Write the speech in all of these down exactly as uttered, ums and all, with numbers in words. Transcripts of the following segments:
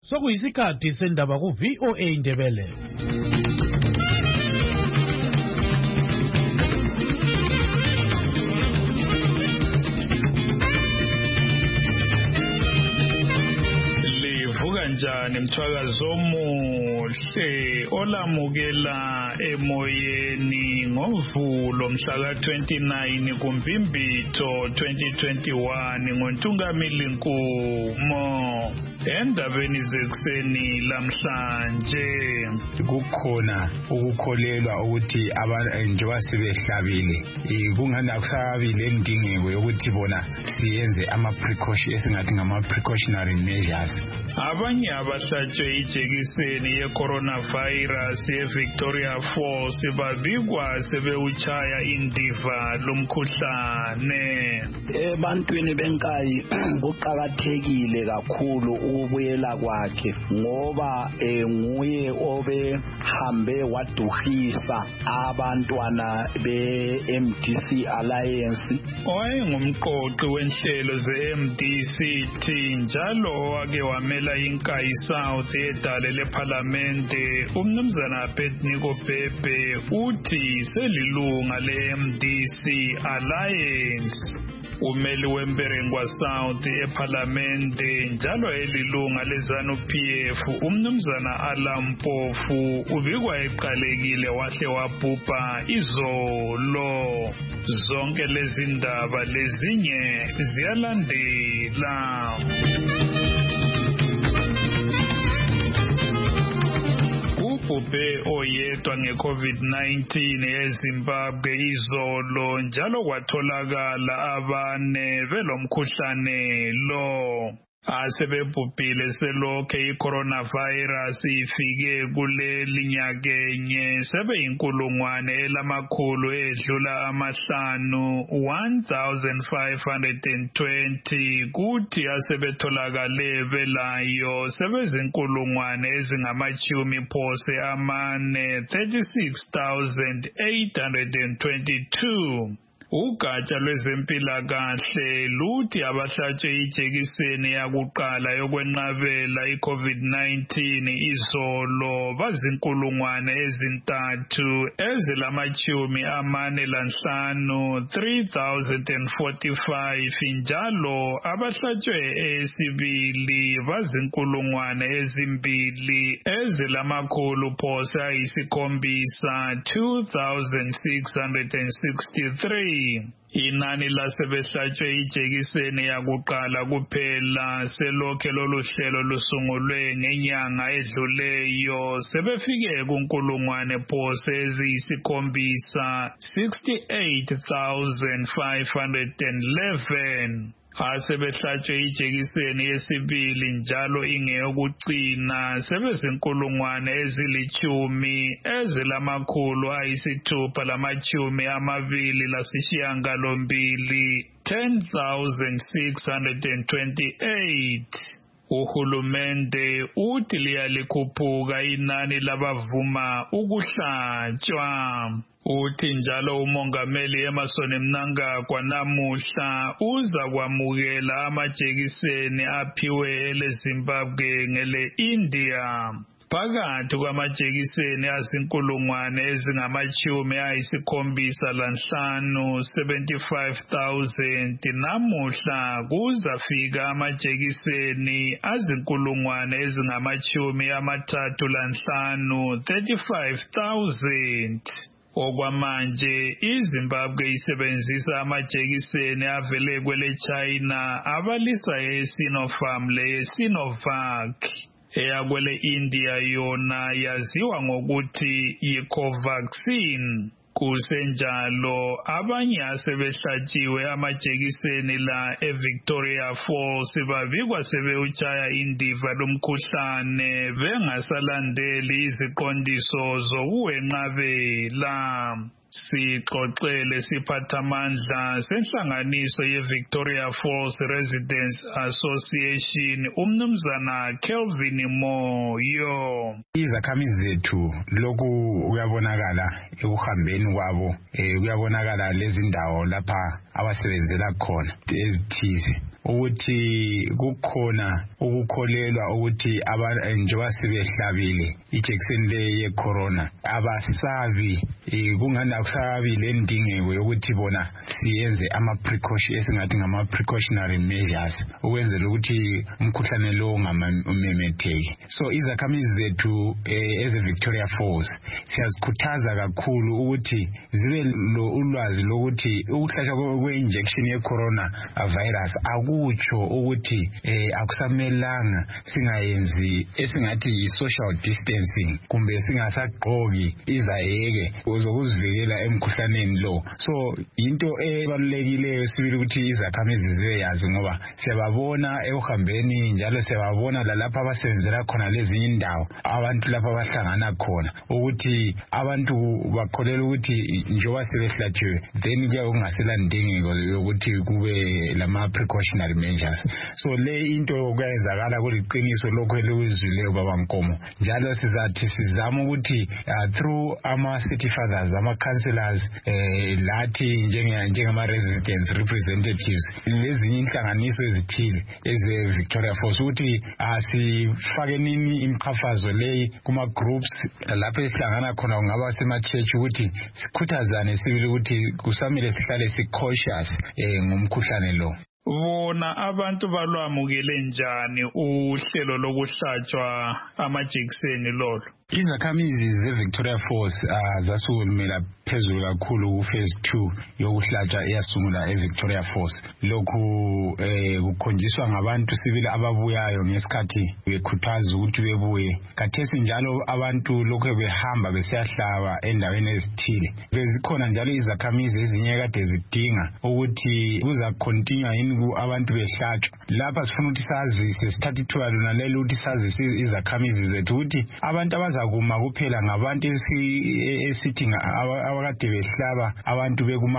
Sokuyisikhathi sendaba ku V O A Indebele. Livuka njani mthwakazo omuhle olamukela emoyeni ngovulo mhla ka twenty-nine kuMbimbitho twenty twenty-one ngoNtungamili Nkumo. Endabeni zekuseni lamhlanje kukhona ukukholelwa ukuthi abantu njengoba sebehlabile kungani kusabile indingeko yokuthi bona siyenze ama precaution esingathi ngama precautionary measures. Abanye abahlatshwe ijekiseni ye coronavirus ye Victoria Falls babikwa sebewuchaya indiva lomkhuhlane. Ebantwini benkayi kuqhakathekile kakhulu ukubuyela kwakhe ngoba nguye obe hambe waduhisa abantwana be M D C Alliance. Owayengumqoqi wenhlelo ze M D C T njalo wake wamela inkayi South edale leParliamente umnumzana Abednego Bhebhe uthi selilunga le M D C Alliance. Umeli wemperengwa South eParliamente njalo elilunga leZanu P F umnumzana Alampofu ubikwa eqalekile wahle wabhubha izolo. Zonke lezi ndaba lezinye ziyalandela. Ubhubhe oyedwa ngeCovid nineteen eZimbabwe izolo njalo kwatholakala abane belomkhuhlane lo. Asebebhubhile selokhe i-coronavirus ifike kuleli nyakenye sebeyinkulungwane elamakhulu edlula amahlanu one thousand five hundred twenty kuthi asebetholakale belayo sebezinkulungwane ezingamachumi phose amane thirty-six thousand eight hundred twenty-two. Ugatsha lwezempilakahle luthi abahlatshwe ijekiseni yakuqala yokwenqabela iCovid nineteen izolo bazinkulungwane ezintathu ezilamachumi amane lanhlanu three thousand forty-five njalo abahlatshwe esibili bazinkulungwane ezimbili ezilamakhulu phose ayisikhombisa two thousand six hundred sixty-three. Inani lasebehlatshwe ijekiseni yakuqala kuphela selokhe lolu hlelo lusungulwe ngenyanga edluleyo sebefike kunkulungwane phose eziyisikhombisa sixty-eight thousand five hundred eleven. Asebehlatshwe ijekiseni yesibili njalo ingeyokucina sebezinkulungwane ezilichumi ezilamakhulu ayisithupha lamachumi amabili lasishiyangalombili ten thousand six hundred twenty-eight. Uhulumende uthi liyalikhuphuka inani labavuma ukuhlatshwa. Uthi njalo umongameli Emmerson Mnangagwa namuhla uza kwamukela amajekiseni aphiwe eleZimbabwe ngele India. Phakathi kwamajekiseni azinkulungwane ezingamachumi ayisikhombisa lanhlanu seventy-five thousand namuhla kuzafika amajekiseni azinkulungwane ezingamachumi amathathu lanhlanu thirty-five thousand. Okwamanje iZimbabwe isebenzisa amajekiseni avele kwele China abaliswa eSinopharm le Sinovac. Eyakwele India yona yaziwa ngokuthi yiCovaxin. Kusenjalo abanye asebehlatshiwe amajekiseni la eVictoria Falls babikwa sebewuchaya indiva lomkhuhlane bengasalandeli iziqondiso zokuwenqabela. Sixoxele siphathamandla senhlanganiso yeVictoria Falls Residents Association umnumzana Kelvin Moyo. Izakhamizi zethu lokhu kuyabonakala ekuhambeni kwabo, kuyabonakala lezi ndawo lapha abasebenzela khona ezithize ukuthi kukhona ukukholelwa ukuthi abantu njengoba sebehlabile ijekiseni le ye corona abasabi kungani akusabi le ndingeko yokuthi bona siyenze ama precaution esingathi ngama precautionary measures ukwenzela ukuthi umkhuhlane lo ungamemetheki. So izakhamizi zethu eze Victoria Falls siyazikhuthaza kakhulu ukuthi zibe lo ulwazi lokuthi ukuhlatshwa kwe-injection ye-corona virus akutsho ukuthi akusamelanga singayenzi esingathi yi-social distancing kumbe singasagqoki izayeke zokuzivikela emkhuhlaneni lo. So into ebalulekileyo sibili ukuthi izakhamizi zibeyazi ngoba siyababona ekuhambeni njalo siyababona lalapha abasebenzela khona lezi indawo abantu lapha abahlangana khona ukuthi abantu bakholela ukuthi njengoba sebehlatshiwe then kuya kungasela ndingeko yokuthi kube lama precautionary measures. So le into kuyenzakala kuliqiniso lokho elizwileyo baba Nkomo njalo sizathi sizama ukuthi through ama city fathers ama councillors lathi njengama residents representatives lezinye inhlanganiso ezithile eze Victoria Falls ukuthi asifake nini imqhafazo leyi kuma groups lapho esihlangana khona kungaba sema church ukuthi sikhuthazane sibili ukuthi kusamele sihlale si cautious ngomkhuhlane lo. Bona abantu balwamukele njani uhlelo lokuhlatshwa amajekiseni lolo? Izakhamizi ze-Victoria Falls zasulumela phezulu kakhulu ku-phase two yokuhlatshwa eyasungula e-Victoria Falls. Lokhu kukhonjiswa ngabantu sibili ababuyayo ngesikhathi bekhuthaza ukuthi bebuye. Khathesi njalo abantu lokho behamba besiyahlaba endaweni ezithile. Bezikhona njalo izakhamizi ezinye kade zidinga ukuthi kuzakontinue yini abantu behlatshwa. Lapha sifuna ukuthi sazise sithathe ithuba lona lelo ukuthi sazise izakhamizi zethu ukuthi abantu abazakuma kuphela ngabantu esithi abakade behlaba abantu bekuma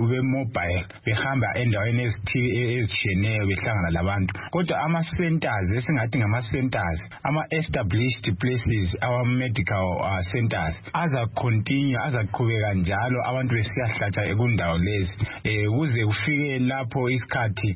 mobile behamba endaweni ezithile ezisheneyo behlangana labantu. Kodwa ama centers esingathi ngama centers ama established places our medical uh, centers aza continue azaqhubeka njalo abantu besiyahlatshwa ekundawo lezi ukuze kufike lapho isikhathi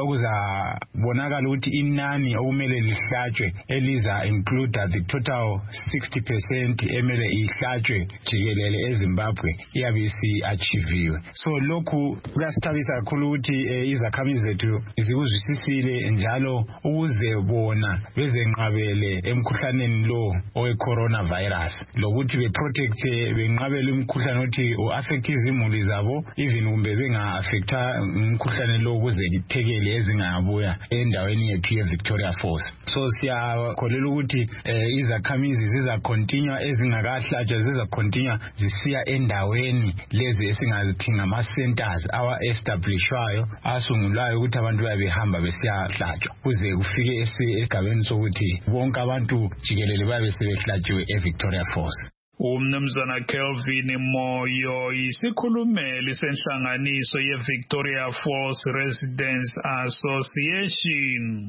okuzabonakala ukuthi inani okumele lihlatshwe eliza include the total sixty percent emele ihlatshwe jikelele eZimbabwe iyabe isi-achieviwe. So lokhu kuyasithabisa kakhulu ukuthi izakhamizi zethu zikuzwisisile njalo ukuze bona bezenqabele emkhuhlaneni lo owe-coronavirus lokuthi beprotecte benqabele umkhuhlane othi u-affect izimuli zabo even kumbe benga-affecta umkhuhlane lo ukuze ithekele ezingabuya endaweni yethu ye-Victoria Falls. So siyakholela ukuthi izakhamizi ziza continue ezingakahlatshwa ziza continue zisiya endaweni lezi esingazithi ngama centers awa establishwayo asungulwayo ukuthi abantu bayabehamba besiyahlatshwa kuze kufike esigabeni sokuthi bonke abantu jikelele babe sebehlatshiwe e-Victoria Falls. Umnumzana Kelvin Moyo isikhulumeli senhlanganiso ye-Victoria Falls Residents Association.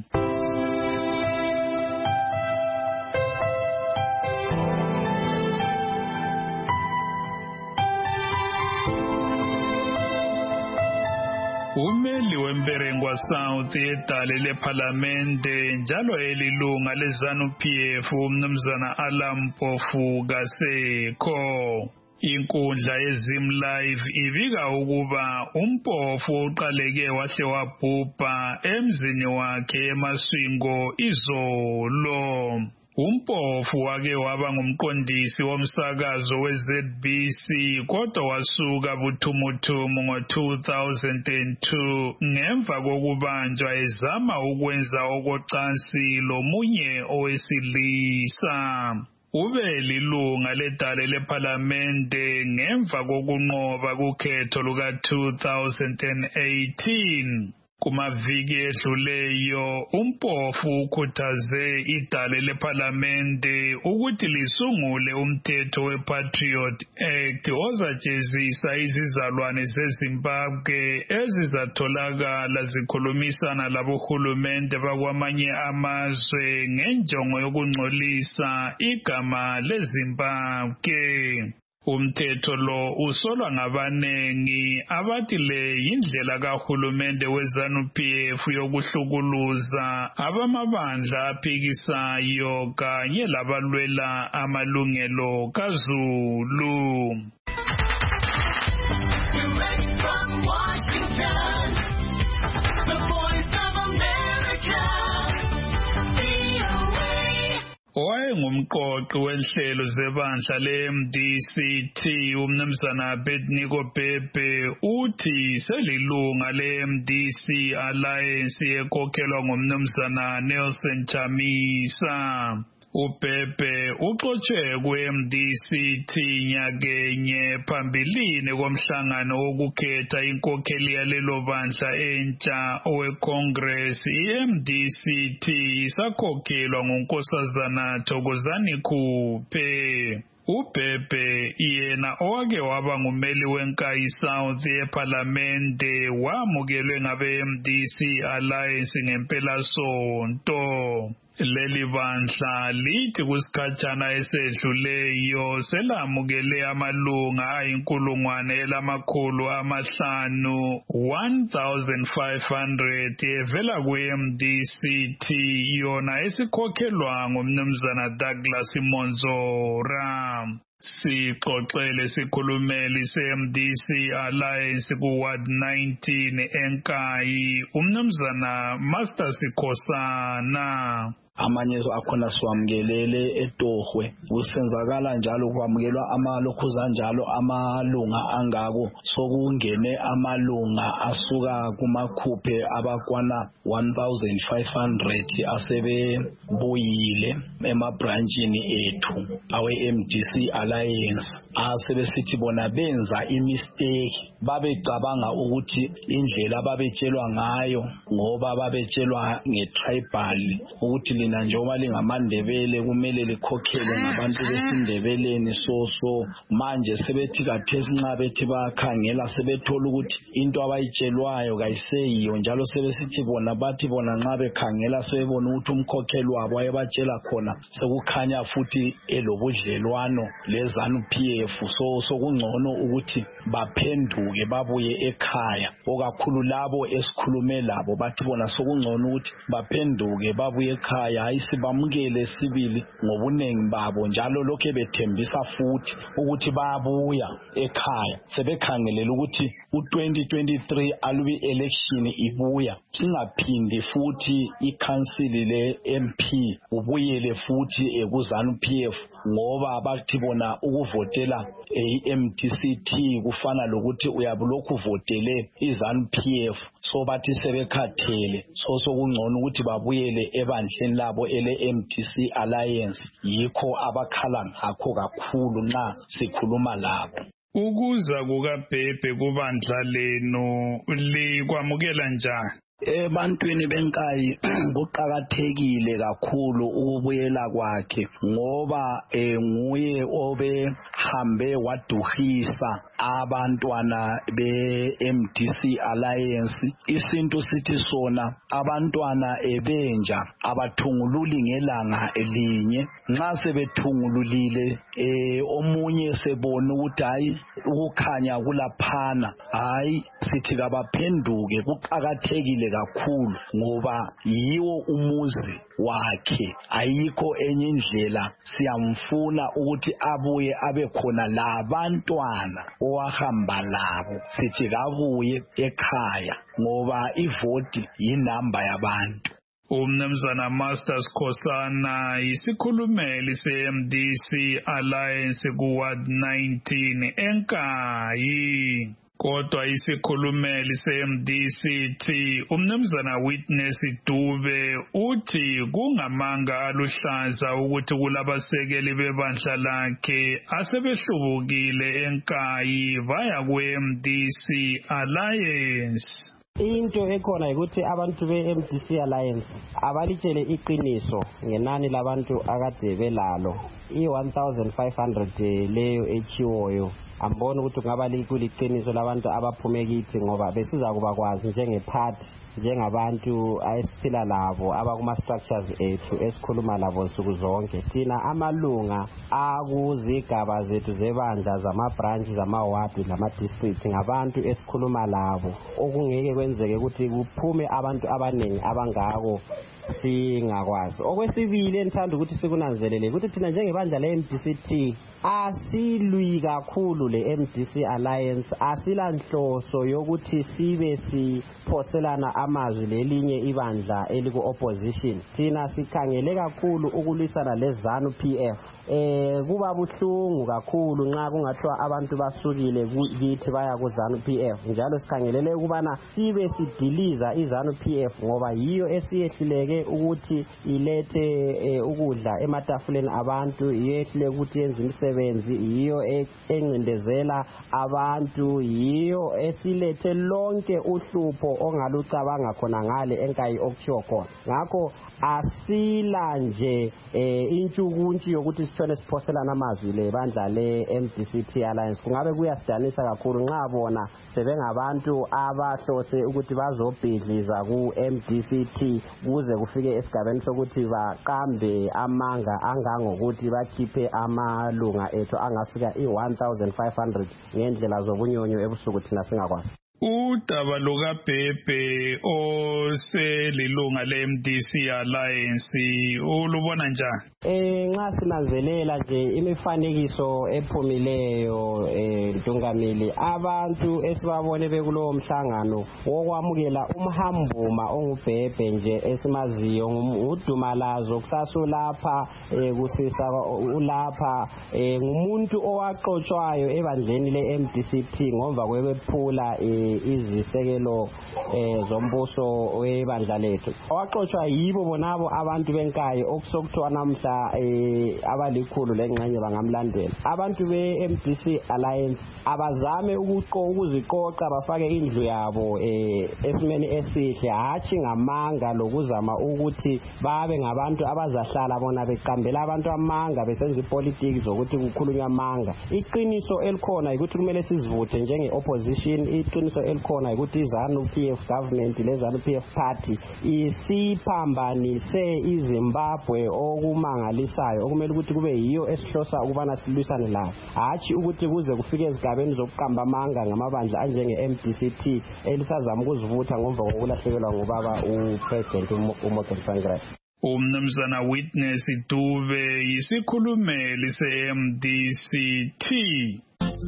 Umeli wemperengwa South edale leParlamente njalo elilunga leZANU-P F umnumzana Alam Mpofu kasekho. Inkundla yeZim Live ibika ukuba uMpofu uqaleke wahle wabhubha emzini wakhe eMaswingo izolo. Umpofu wake waba ngumqondisi womsakazo we-Z B C kodwa wasuka buthumuthumu ngo-two thousand two ngemva kokubanjwa ezama ukwenza okocansi lomunye owesilisa. Ube lilunga ledale leParlamente ngemva kokunqoba kukhetho luka two thousand eighteen. Kumaviki edluleyo uMpofu ukhuthaze idale leParlamente ukuthi lisungule umthetho wePatriot Act ozajezisa izizalwane zeZimbabwe ezizatholakala zikhulumisana labohulumende bakwamanye amazwe ngenjongo yokungcolisa igama leZimbabwe. Umthetho lo usolwa ngabanengi abathi le indlela kahulumende weZANU-P F yokuhlukuluza abamabandla aphikisayo kanye labalwela amalungelo kaZulu. Direct from Washington, the Voice of America, V O A. Owayengumqoqi wenhlelo zebandla le-M D C T umnumzana Abednego Bhebhe uthi selilunga le-M D C Alliance ekhokhelwa ngumnumzana Nelson Chamisa. uBhebhe uxotshwe ku-M D C T nyakenye phambilini komhlangano wokukhetha inkokheli yalelo bandla entsha oweCongress. i-M D C T isakhokhelwa ngunkosazana Thokozani Khuphe. uBhebhe yena owake waba ngumeli wenkayi South eParliamente wamukelwe ngabe-M D C Alliance ngempelasonto. Leli bandla lithi kusikhatshana esedluleyo selamukele amalunga ayinkulungwane elamakhulu amahlanu one thousand five hundred evela ku-M D C T yona esikhokhelwa ngumnumzana Douglas Monzora. Sixoxele sikhulumeli se-M D C Alliance ku-Ward nineteen enkayi umnumzana Master Sikhosana. Amanye akhona siwamukelele eTohwe kusenzakala njalo kwamukelwa amalokhuzana njalo amalunga angako sokungene amalunga asuka kumakhuphe abakwana one thousand five hundred asebebuyile emabranchini ethu awe-M D C Alliance asebesithi bona benza imistake babecabanga ukuthi indlela babetshelwa ngayo ngoba babetshelwa ngetribal ukuthi lina njengoba lingamandebele kumele likhokhele ngabantu besindebeleni so so manje sebethi kathesi nxa bethi bakhangela sebethola ukuthi into abayitshelwayo kayiseyiyo njalo sebesithi bona bathi bona nxa bekhangela sebebona ukuthi umkhokheli wabo ayebatshela khona sekukhanya futhi elobudlelwano leZANU-P F so sokungcono ukuthi baphenduke babuye ekhaya okakhulu labo esikhulume labo bathi bona sokungcono ukuthi baphenduke babuye ekhaya hayi sibamukele sibili ngobunengi babo njalo lokho bethembisa futhi ukuthi bayabuya ekhaya sebekhangelela ukuthi u-twenty twenty-three alubi election ibuya singaphindi futhi i-council le-M P ubuyele futhi ekuZANU-P F ngoba bathi bona ukuvotela i-M D C T kufana lokuthi uyabulokhu votele iZANU-P F so bathi sebekhathele so sokungcono ukuthi babuyele ebandleni labo ele-M D C Alliance yikho abakhala ngakho kakhulu nxa sikhuluma labo. Ukuza kukaBhebhe kubandla lenu likwamukela njani? Ebantwini benkayi kuqakathekile kakhulu ukubuyela kwakhe ngoba nguye obehambe waduhisa abantwana be-M D C Alliance. Isintu sithi sona abantwana ebenja abathungululi ngelanga elinye nxa sebethungululile eh omunye sebona ukuthi hayi ukukhanya kulaphana hayi sithi kabaphenduke. Kuqakathekile kakhulu ngoba yiwo umuzi wakhe ayikho enye indlela siyamfuna ukuthi abuye abe khona labantwana owahamba labo sithi kabuye ekhaya ngoba ivoti yinamba yabantu. Umnumzana Master Sikhosana isikhulumeli se-M D C Alliance ku-Ward nineteen enkayi. Kodwa isikhulumeli se-M D C T umnumzana Witness Dube uthi kungamanga aluhlaza ukuthi kulabasekeli bebandla lakhe asebehlubukile enkayi vaya ku-M D C Alliance. Into ekhona ukuthi abantu be-M D C Alliance abalitshele iqiniso ngenani labantu akade belalo i-one thousand five hundred leyo echiwoyo ambona ukuthi kungaba liqiniso labantu abaphume kithi ngoba besiza kuba kwazi njengephathi njengabantu esiphila labo abakuma structures ethu esikhuluma labo nsuku zonke. Thina amalunga akuzigaba zethu zebandla zama branch zama ward lama district ngabantu esikhuluma labo okungeke kwenzeke ukuthi kuphume abantu abaningi abangako singakwazi. Okwesibili enithanda ukuthi sikunanzelele ukuthi thina njengebandla le M D C T asilwi kakhulu le M D C Alliance, asilanhloso yokuthi sibe siphoselana amazwi lelinye ibandla eliku opposition. Thina sikhangele kakhulu ukulwisana le ZANU P F. Eh kuba buhlungu kakhulu nxa kungathiwa abantu basukile kithi baya ku ZANU P F, njalo sikhangelele ukubana sibe sidiliza i ZANU P F ngoba yiyo esiyehluleke ukuthi ilethe eh, ukudla ematafuleni abantu, iyehluleke ukuthi yenze imisebenzi, yiyo encindezela abantu, yiyo esilethe lonke uhlupho ongalucabanga khona ngale enkayi okuchiwa khona. Ngakho asila nje eh, intshukuntshi yokuthi sithole siphoselana amazwi le bandla le M D C T Alliance. Kungabe kuyasidanisa kakhulu nxa bona sebengabantu abahlose ukuthi bazobhidliza ku M D C T kuze kufike esigabeni sokuthi baqambe amanga angangokuthi bakhiphe amalunga ethu angafika i one thousand five hundred ngendlela zobunyonyo ebusuku thina singakwazi. Udaba lukaBhebhe oselilunga le-M D C Alliance ulubona njani? Eh nxa sinanzelela nje imifanekiso ephumileyo eh Ntungamili, abantu esibabone bekulowo mhlangano wokwamukela umhambuma onguBhebhe nje esimaziyo ngudumalazo kusaso lapha eh kusisa ulapha eh ngumuntu owaqotshwayo ebandleni le-M D C T ngomva kwebephula eh izisekelo eh zombuso webandla lethu. Owaqotshwa yibo bonabo abantu benkayi okusokuthiwa namhla eh abalikhulu lengxenye bangamlandela. Abantu be-M D C Alliance abazame ukuziqoqa bafake indlu yabo eh esimeni esihle, hatshi ngamanga lokuzama ukuthi babe ngabantu abazahlala bona beqambela abantu amanga besenza ipolitiki zokuthi kukhulunywa amanga. Iqiniso elikhona ukuthi kumele sizivuthe njenge opposition. Iqiniso elikhona ukuthi iZANU P F government le ZANU P F party isiphambanise iZimbabwe okumangalisayo okumele ukuthi kube yiyo esihlosa ukubana silwisane layo, hatshi ukuthi kuze kufike ezigabeni zokuqamba amanga ngamabandla anjenge M D C T elisazama ukuzivutha ngomva kokulahlekelwa ngubaba uPresident uMorgan Tsvangirai. Umnumzana Witness Dube yisikhulumeli se-M D C T.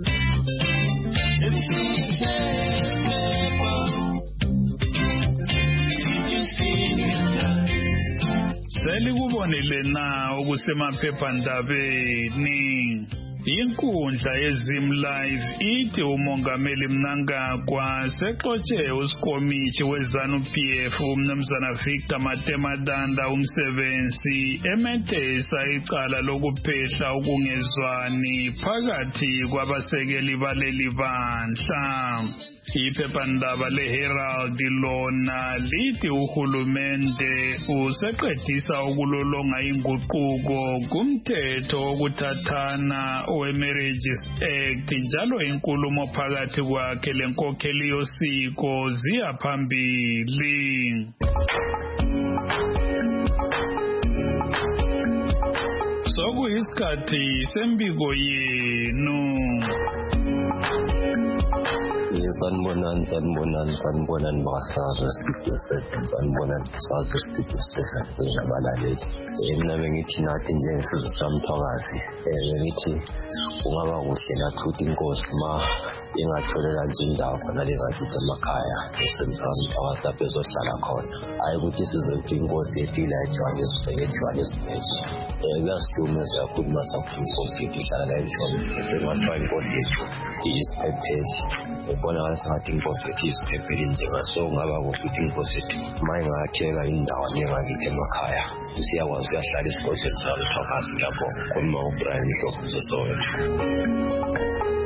Selikubonile na okusemaphephandabeni. Inkundla yeZim Live ithi umongameli Mnangagwa sexotshe usikomithi weZANU P F umnumzana Victor Matemadanda umsebenzi emethesa icala lokuphehla ukungezwani phakathi kwabasekeli baleli bandla. Iphephandaba leHerald lona lithi uhulumende useqedisa ukulolonga inguquko kumthetho wokuthathana we-Marriages Act, njalo inkulumo phakathi kwakhe lenkokheli yosiko ziya phambili. Sokuyisikhathi sembiko yenu. Sanbonan, Sanbonan, Sanbonan, Basaza, Studio Seven, Sanbonan, Basaza, Studio Seven, Nabalale. Mina bengithi nathi njengesizwe samthwakazi, eh ngithi ungaba kuhle nathuthi inkosi ma ingatholela nje indawo khona lengakithi emakhaya esemthwakazi lapho ezohlala khona. Hayi ukuthi sizothi inkosi yethu ila eJohannesburg eJohannesburg. Eh kuyasihlukumeza kakhulu masakufika inkosi yethu ihlala la eJohannesburg. Ngathiwa inkosi yethu iyisiphepheli. Ubona ngathi inkosi yethu isiphepheli njengaso ngaba ukuthi inkosi yethu ma ingathela indawo lengakithi emakhaya siyakwazi uyahlala esigodlweni samthwakazi lapho khona uBrian Ndlovu sesowethu.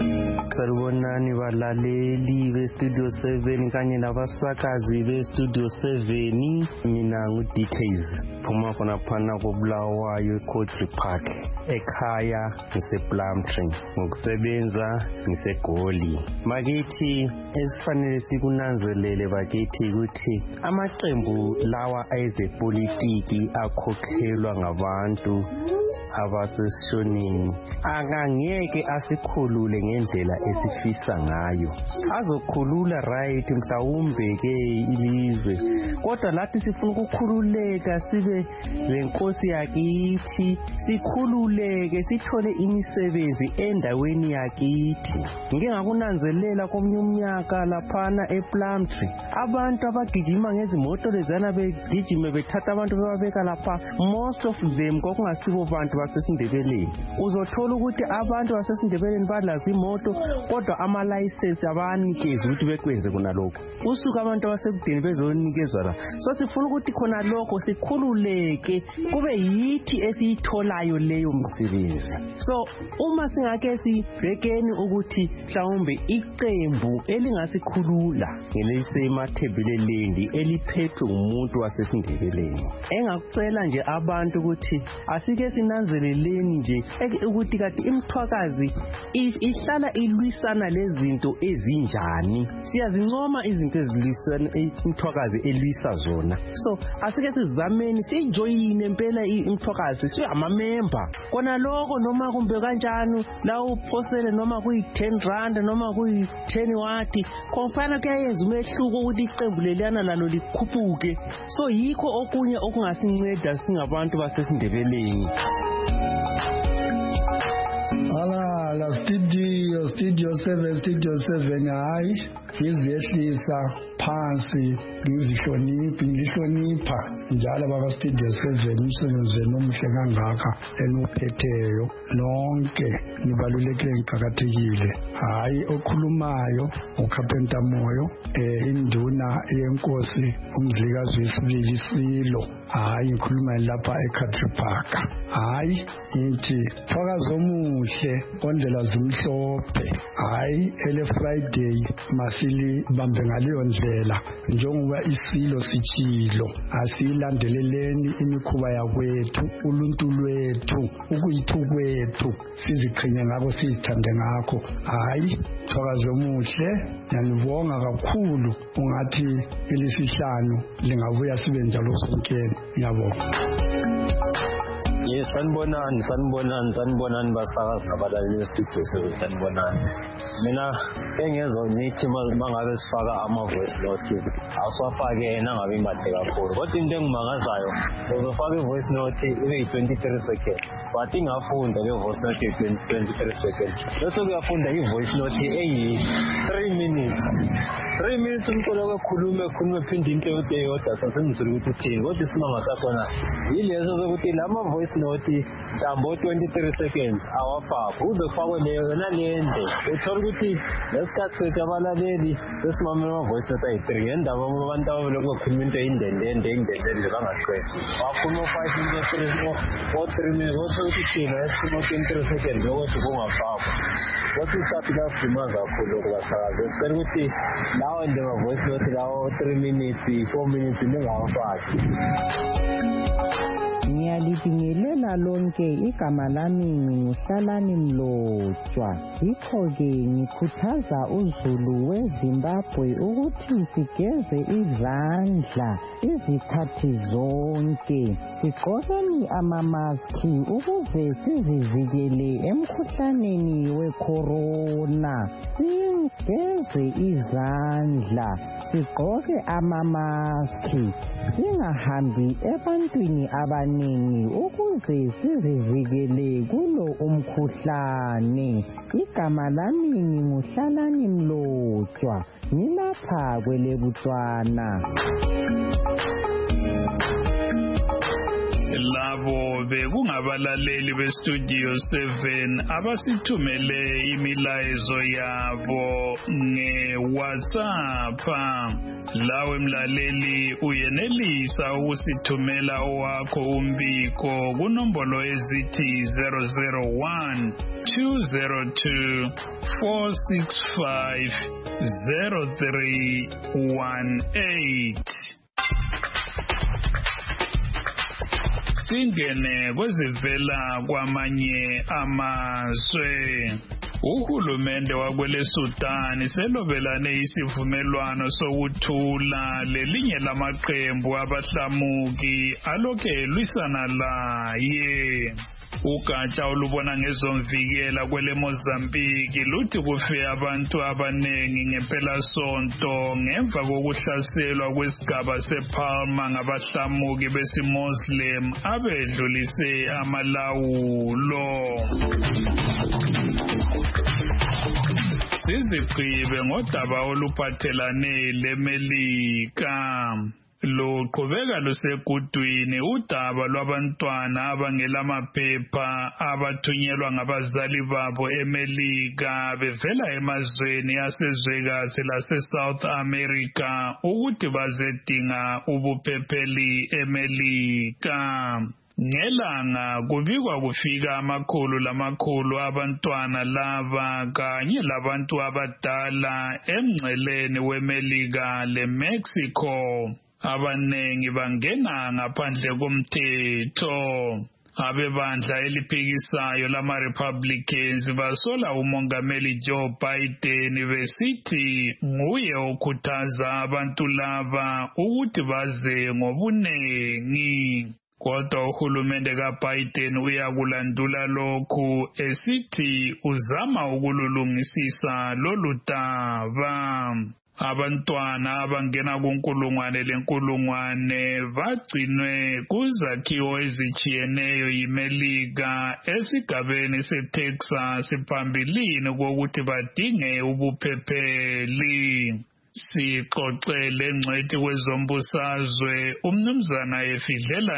Salibonani balaleli be-Studio seven kanye nabasakazi be-Studio seven. Mina ngu-Details phuma khona phana koBulawayo eCoach Park, ekhaya ngise-Plumtree, ngokusebenza ngiseGoli. Makithi esifanele sikunanzelele bakithi ukuthi amaqembu lawa ezepolitiki akhokhelwa ngabantu abasesishonini akangeke asikhulule ngendlela esifisa ngayo. Azokhulula right mhlawumbe ke ilizwe, kodwa lathi sifuna ukukhululeka sibe lenkosi yakithi, sikhululeke sithole imisebenzi endaweni yakithi. Ngike ngakunanzelela komnye umnyaka laphana ePlumtree, abantu abagijima ngezimoto lezana begijime bethatha abantu bebabeka lapha, most of them kokungasibo bantu basesindebeleni. Uzothola ukuthi abantu basesindebeleni balazi imoto kodwa ama license abanikezi ukuthi bekwenze kunalokho. Usuka abantu abasekudeni bezonikezwa la. So sifuna ukuthi khona lokho sikhululeke kube yithi esiyitholayo leyo msebenzi. So uma singake sibhekeni ukuthi mhlawumbe iqembu elingasikhulula ngelesemathebelelendi eliphethwe umuntu wasesindebeleni, engakucela nje abantu ukuthi asike sinanzeleleni nje ukuthi kati imthwakazi ihlala ilwisana lezinto ezinjani. Siyazincoma izinto ezilwisana imthwakazi elwisa zona. So asike sizameni sijoyine impela imthwakazi siyamamember. Kona lokho noma kumbe kanjani la uphosele noma kuyi ten rand noma kuyi ten watt, konfana kuyenza umehluko ukuthi iqembu leliyana lalo likhuphuke. So yikho okunye okungasinceda singabantu basesindebeleni. Ala la studio studio seven studio seven hayi ngiziyehlisa phansi ngizihlonipha ngihlonipha njalo baba studio seven umsebenzi wenu omuhle kangaka enuphetheyo lonke nibalulekile ngicakathekile. Hayi okhulumayo uCarpenter Moyo eh induna yenkosi umdlikazi wesibili Silo. Hayi ngikhuluma lapha eCountry Park. Hayi ngithi phakazo omuhle ondlela zimhlophe. Hayi ele Friday masili bambe ngaleyo ndlela njengoba isilo sichilo, asilandeleleni imikhuba yakwethu, uluntu lwethu, ukuyithu kwethu, siziqhinye ngako sizithande ngakho. Hayi phakazo omuhle yanibonga kakhulu, ungathi elisihlanu lingabuya sibe njalo sonkeni. Ngiyabonga. Yes, sanibonani sanibonani sanibonani basakazi nabalaleli beStudio seven sanibonani. Mina engezwe ngithi mangabe sifaka ama voice note awusafake yena ngabe imade kakhulu, kodwa into engimangazayo uzofaka ivoice note ibe twenty-three seconds but ingafunda le voice note twenty-three seconds bese kuyafunda ivoice note eyi three minutes three minutes umntwana kakhulume khulume phinde into eyodwa sasengizile ukuthi uthini, kodwa isimanga sakhona yilezo zokuthi lama voice note mhlambo twenty-three seconds awafakwa uzofakwe leyo yona lende uthola ukuthi lesikhathi sethu abalaleli besimamela ama voice note ayi-three ngendaba abantu ababelokhu bakhuluma into eyindendende eyindendende bangaqedi bakhuluma five minutes or three minutes othola ukuthi thina esikhuluma twenty-three seconds lokuthi kungafakwa. Kodwa isikhathi kasidumaza kakhulu lokubasakazi sicela ukuthi lawo nje ma voice note lawo three minutes four minutes ningawafaki. Ngiyalibingelela lonke, igama lami nguHlalani Mlotshwa. Yikho-ke ngikhuthaza uZulu weZimbabwe ukuthi sigeze izandla izikhathi zonke, sigqokeni amamaski ukuze sizivikele emkhuhlaneni wecorona. Sigeze izandla, sigqoke amamaski, singahambi ebantwini abaningi ukuze sizivikele kulo umkhuhlane. Igama lami nguHlalani Mlotshwa, ngilapha kweleButswana. labo bekungabalaleli bestudio seven abasithumele imilayezo yabo nge-WhatsApp. Lawe mlaleli uyenelisa ukusithumela owakho umbiko kunombolo ezithi zero zero one two zero two four six five zero three one eight. Singene kwezivela kwamanye amazwe. Uhulumende wakwele Sudan selobelane isivumelwano sokuthula lelinye lamaqembu abahlamuki alokhe lwisana laye. Ugatsha olubona ngezomvikela kwele Mozambique luthi kufe abantu abanengi ngempela sonto ngemva kokuhlaselwa kwesigaba sePalma ngabahlamuki besiMuslim abedlulise amalawulo. Sizigqibe ngodaba oluphathelane leMelika. Luqhubeka lusegudwini udaba lwabantwana abangelamaphepha abathunyelwa ngabazali babo eMelika bevela emazweni asezwekazi lase-South America ukuthi bazedinga ubuphepheli eMelika. Ngelanga kubikwa kufika amakhulu lamakhulu abantwana laba kanye labantu abadala emngceleni weMelika leMexico. Abanengi bangena ngaphandle komthetho. Abebandla eliphikisayo lama-Republicans basola umongameli Joe Biden besithi nguye okhuthaza abantu laba ukuthi baze ngobunengi. Kodwa uhulumende kaBiden uyakulandula lokhu esithi uzama ukululungisisa lolu daba. Abantwana abangena kunkulungwane lenkulungwane bagcinwe kuzakhiwo ezitshiyeneyo yiMelika esigabeni seTexas phambilini kokuthi badinge ubuphepheli. Sixoxele ngcwethi kwezombusazwe umnumzana Efidlela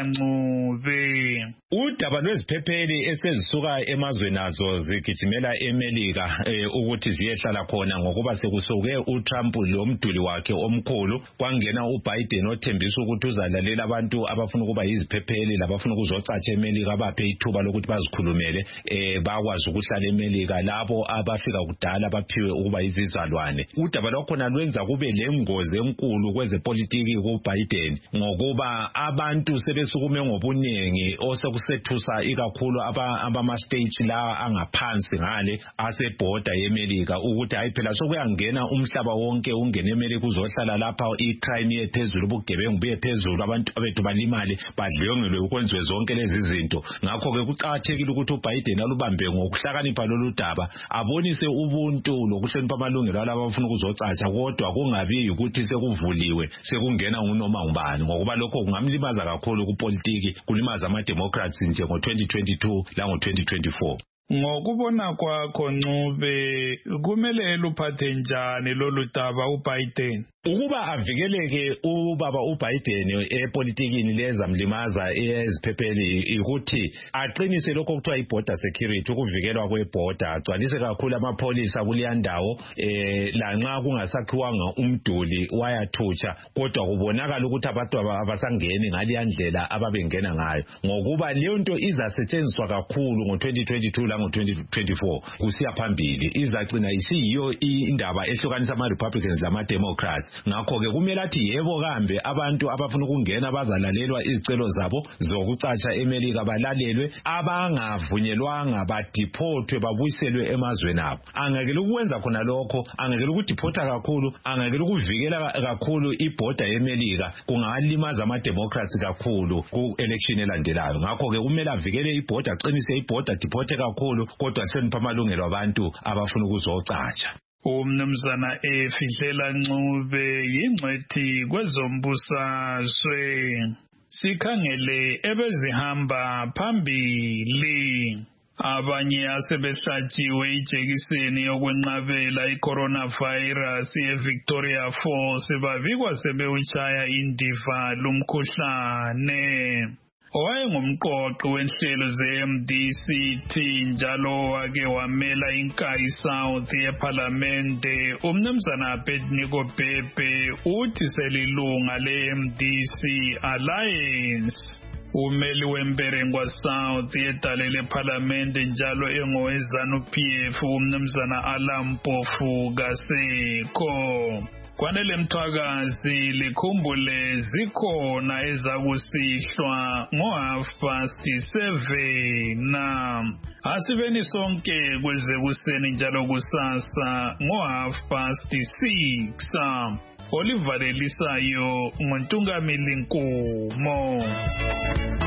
Ncube. Udaba lweziphepheli esezisuka emazweni azo zigijimela eMelika eh, ukuthi ziyehlala khona ngokuba sekusuke uTrump lomduli wakhe omkhulu kwangena uBiden othembisa ukuthi uzalalela abantu abafuna ukuba yiziphepheli labafuna ukuzocatsha eMelika baphe ithuba lokuthi bazikhulumele eh, bakwazi ukuhlala eMelika labo abafika kudala baphiwe ukuba yizizalwane. Udaba lwakhona lwenza kube lengozi enkulu kwezepolitiki kuBiden ngokuba abantu sebesukume ngobunengi osekusethusa ikakhulu abama-states la angaphansi ngale asebhoda yeMelika ukuthi hayi phela sokuyangena umhlaba wonke ungene eMelika uzohlala lapha icrime yephezulu ubugebengu buye phezulu abantu abethu balimale badliyongelwe ukwenziwe zonke lezi zinto. Ngakho-ke kuqakathekile ukuthi uBiden alubambe ngokuhlakanipha lolu daba abonise ubuntu lokuhlonipha amalungelo alabo abafuna ukuzocatsha kodwa kungabi ukuthi sekuvuliwe sekungena unoma ngubani ngokuba lokho kungamlimaza kakhulu kupolitiki kulimaza ama-Democrats njengo twenty twenty-two lango twenty twenty-four. Ngokubona kwakho Ncube kumele luphathe njani lolu daba uBiden? Ukuba avikeleke ubaba uBiden epolitikini lezamlimaza eziphepheli ukuthi aqinise lokho kuthiwa iborder security ukuvikelwa kweborder agcwalise kakhulu amapholisa kuleya ndawo eh lanxa kungasakhiwanga umduli wayathutsha kodwa kubonakala ukuthi abantu abasangeni ngaliya ndlela ababengena ngayo ngokuba leyo nto izasetshenziswa kakhulu ngo twenty twenty-two lango twenty twenty-four kusiya phambili izacina isiyiyo indaba ehlukanisa ama-Republicans lama-Democrats. Ngakho-ke kumele athi yebo kambe abantu abafuna ukungena bazalalelwa izicelo zabo zokucatsha eMelika balalelwe abangavunyelwanga badiphotwe babuyiselwe emazweni abo. Angekele ukwenza khona lokho angekele ukudiphotha kakhulu angekele ukuvikela kakhulu ibhoda yeMelika kungalimaza ama-Democrats kakhulu ku-election elandelayo. Ngakho-ke kumele avikele ibhoda aqinise ibhoda adiphothe kakhulu kodwa hlonipha amalungelo abantu abafuna ukuzocatsha. Umnumzana Efidlela Ncube yingcwethi kwezombusazwe. Sikhangele ebezihamba phambili. Abanye asebehlatshiwe ijekiseni yokwenqabela i-coronavirus ye-Victoria Falls babikwa sebewushaya indiva lumkhuhlane. owayengumqoqi wenhlelo ze-M D C T njalo wake wamela iNkayi South yePhalamende, umnumzana Abednego Bhebhe uthi selilunga le-M D C Alliance. Umeli wemperengwa South yedale lePhalamende njalo engowezanu-P F umnumzana Alam Mpofu kasekho. Kwanele Mthwakazi likhumbule zikhona ezakusihlwa ngo-half past seven na asibeni sonke kwezekuseni njalo kusasa ngo-half past six. Olivalelisayo nguNtungamili Nkumo.